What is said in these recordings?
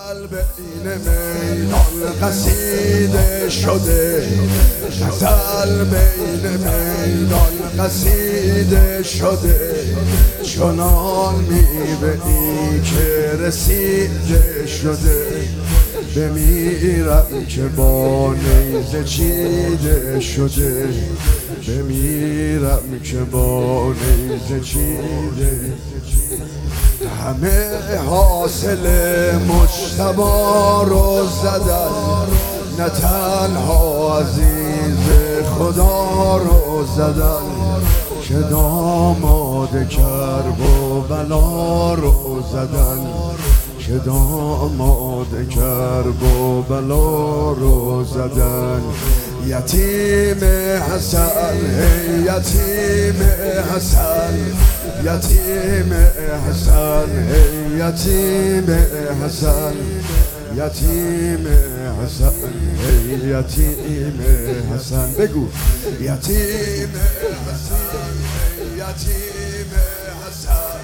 غزل بین میدان قصیده شده، غزل بین میدان قصیده شده، چنان میبینی که رسیده شده، بمیرم که با نیزه چیده شده، بمیرم که با نیزه چیده. همه حاصل مجتبی رو زدن، نه تنها عزیز خدا رو زدن، که داماد کرب و بلا رو زدن، که داماد کرب و بلا رو زدن. یتیم حسن، یتیم حسن، یتیم حسن، یتیم حسن، یتیم حسن، یتیم حسن، بگو یتیم حسن، یتیم حسن.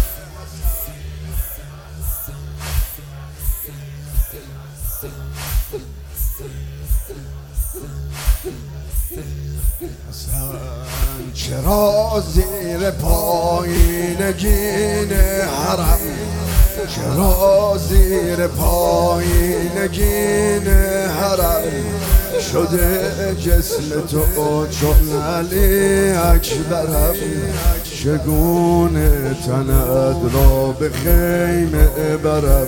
چرا زیر پایینگین حرم، چرا زیر پایینگین حرم، شده جسم تو چون علی اکبرم، چگونه تنت را به خیمه برم،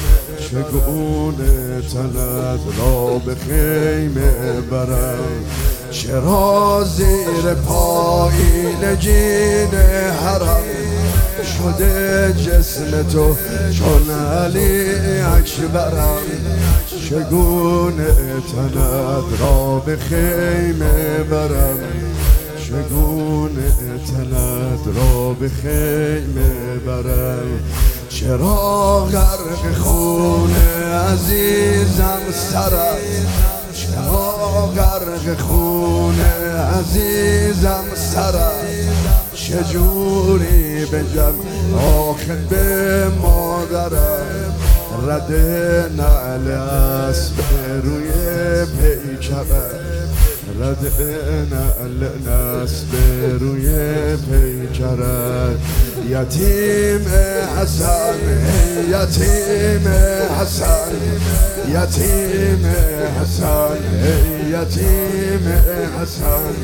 چگونه تنت را به خیمه برم. چرا زیر پایینگین حرم، شده جسم تو چون علی اکبرم، چگونه تنت را به خیمه برم، چگونه تنت را به خیمه برم. چرا غرق خون عزیزم سرم، چرا غرق خون عزیزم سرم، چجوری بگم آخه به مادرم، رد نعل اسب روی پیکرم، رد نعل اسب روی پیکرم. یتیم حسن، یتیم حسن، یتیم حسن، یتیم حسن.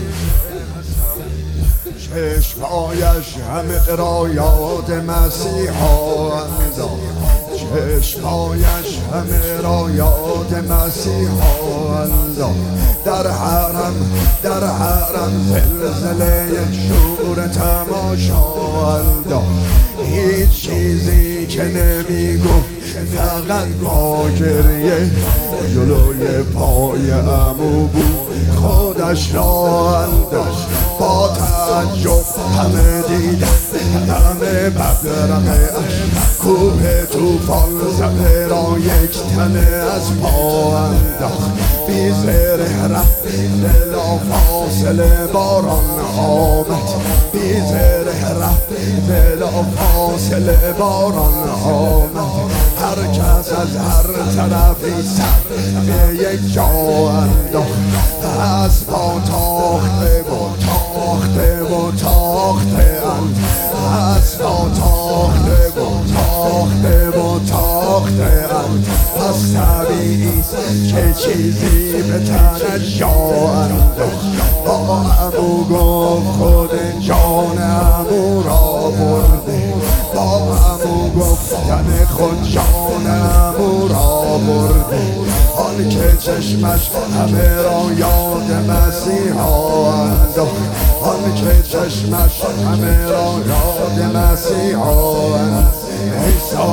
چشمایش همه را یاد مسیحا انداخت، چشمایش همه را یاد مسیحا انداخت. در حرم، در حرم زلزله شور تماشا انداخت. هیچ چیزی که نمیگفت فقط با گریه، جلوی پای عمو بود خودش را انداخت. با تعجب همه دیدن همه بدرقه‌اش، کوه توفان زده را یک تنه از پا انداخت. بی زره رفت بلا فاصله باران آمد، بی زره رفت بلا فاصله باران آمد. هر کس از هر طرفی سر به یک جا انداخت، از پا تاخته و تاخته و تاخته اند، از پا تاخته و تاخته و تاخته اند. پس طبیعیست که چیزی به تنش جا انداخت. با عمو گفت خود جان عمو را برده، با عمو گفت تن خود جان عمو را برده. آن که چشمش همه را یاد مسیحا انداخت، آن که چشمش همه را یاد مسیحا انداخت. ای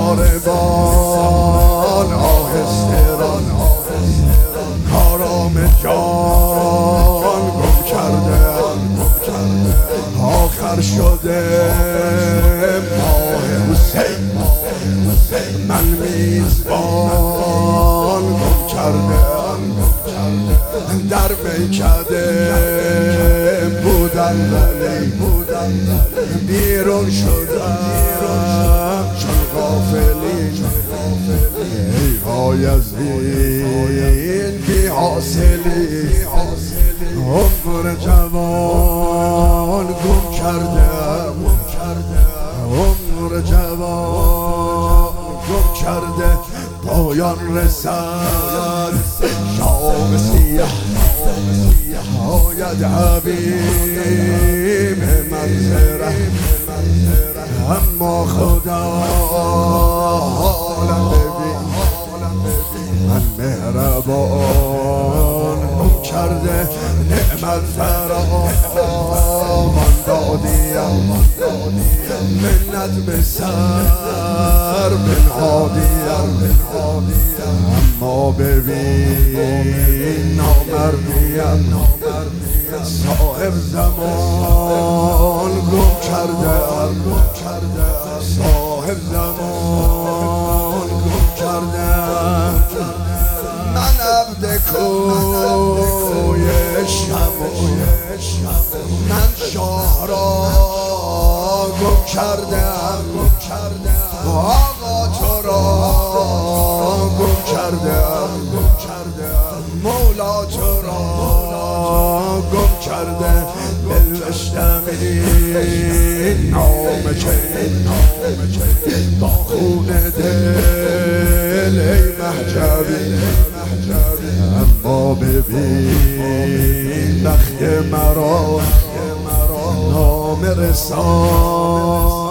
ساربان آهسته ران، کارام جان گم کرده، آخر شده ماه حسین، من میزبان گم کرده، در میکده بودن ولی بیرون شدم چون غافلی. بایزین بی حاصلی عمر جوان گم کردم عمر جوان گم کرده پایان رسد شام سیاه آید حبیب منظره اما خدا حالم ببین من مهربان گم کرده نعمت فراوان دادیم منت به سر بنهادیم اما ببین نامردیم صاحب زمان گم کرده صاحب زمان گم کرده من عبد کویشم من شاه را گم کردم آقا تو را گم کردم مولا تو را گم کرده بلوشتم این نامه که با خون دل ای محجبی اما ببین بخت مرا نام رسان